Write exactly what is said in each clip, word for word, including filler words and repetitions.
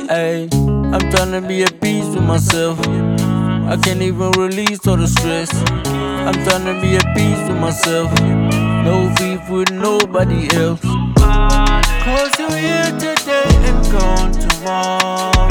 Ayy, I'm tryna be at peace with myself. I can't even release all the stress. I'm tryna be at peace with myself. No beef with nobody else. Cause you're here today and gone tomorrow.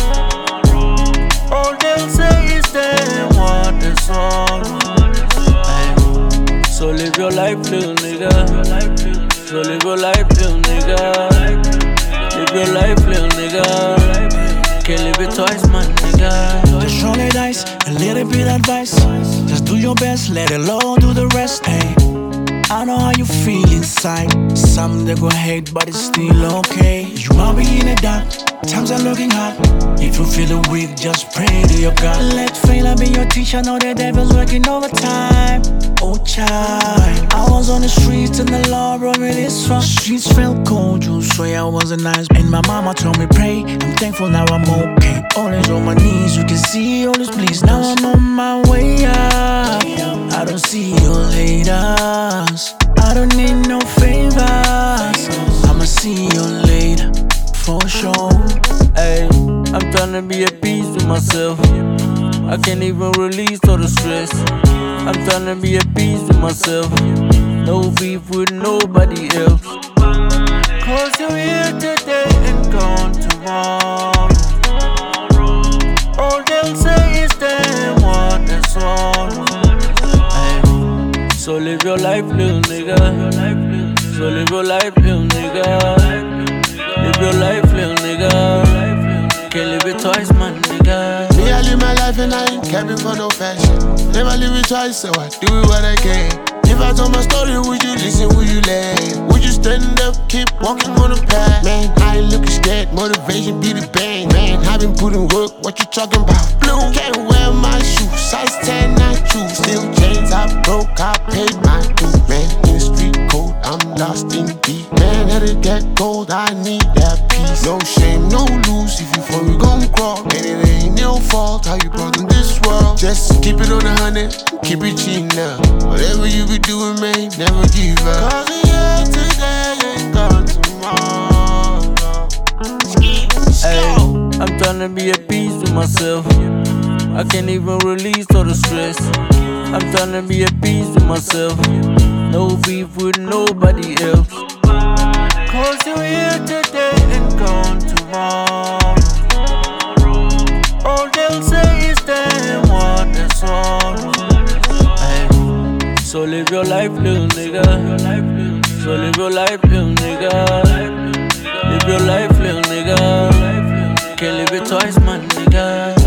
All they'll say is they want the sorrow. Ay, so live your life, little nigga. So live your life, little nigga. Live your life, little nigga. Can't live it twice, my nigga. Just roll the dice, a little bit advice. Just do your best, let the Lord do the rest. Ay, I know how you feel inside. Some they go hate, but it's still okay. You might be in the dark, times are looking hot. If you feel weak, just pray to your God. Let failure be your teacher, know the devil's working overtime. Oh child, I was on the streets and the Lord brought me this far. Streets felt cold, you swear I wasn't nice. And my mama told me pray, I'm thankful now I'm okay. Always on my knees, you can see all this please. Now I'm on my way up, I don't see you later. I don't need no favors, I'ma see you later, for sure. Ayy, I'm tryna be at peace with myself. I can't even release all the stress. I'm tryna be at peace with myself. No beef with nobody else. Cause you're here today and gone tomorrow. All they'll say is they want the sorrow. Ay, so live your life, little nigga. So live your life, little nigga. Live your life, little nigga. Can't live it twice, my nigga. Me, I live my life and I ain't capping for no fashion. Never live it twice, so I do it what I can. If I told my story, would you listen, would you laugh? Would you stand up, keep walking on the path? Man, I ain't looking scared, motivation be the bang. Man, I been putting work, what you talking about? Blue, can't wear my shoes, size ten, I choose. Still chains, I broke, I paid my dues. Man, in the street code, I'm lost in deep. Man, let it get cold, I need that peace. No shame, no lose, if you fall, we gon' crawl. And it ain't your fault, how you brought in this world. Just keep it on the hundred, keep it cheap now. Whatever you be doing, man, never give up. Cause we here today and gone tomorrow. Ay, I'm tryna be at peace with myself. I can't even release all the stress. I'm tryna be at peace with myself. No beef with nobody else. Cause you're here today and gone tomorrow. All they'll say is they want the sorrow. Ay, so live your life, little nigga. So live your life, little nigga. Live your life, little nigga. Can't live it twice, my nigga.